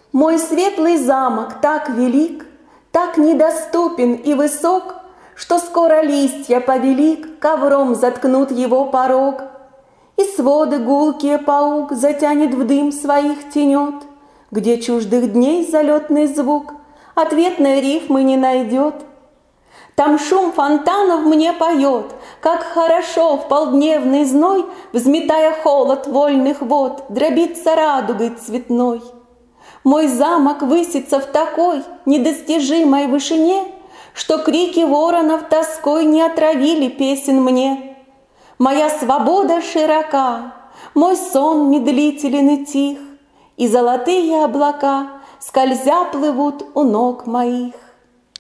Мой светлый замок так велик, так недоступен и высок, что скоро листья повелик ковром заткнут его порог, и своды гулкие паук затянет в дым своих тенет, где чуждых дней залетный звук ответной рифмы не найдет. Там шум фонтанов мне поет, как хорошо в полдневный зной, взметая холод вольных вод, дробится радугой цветной. Мой замок высится в такой недостижимой вышине, что крики воронов тоской не отравили песен мне. Моя свобода широка, мой сон медлителен и тих, и золотые облака скользя плывут у ног моих.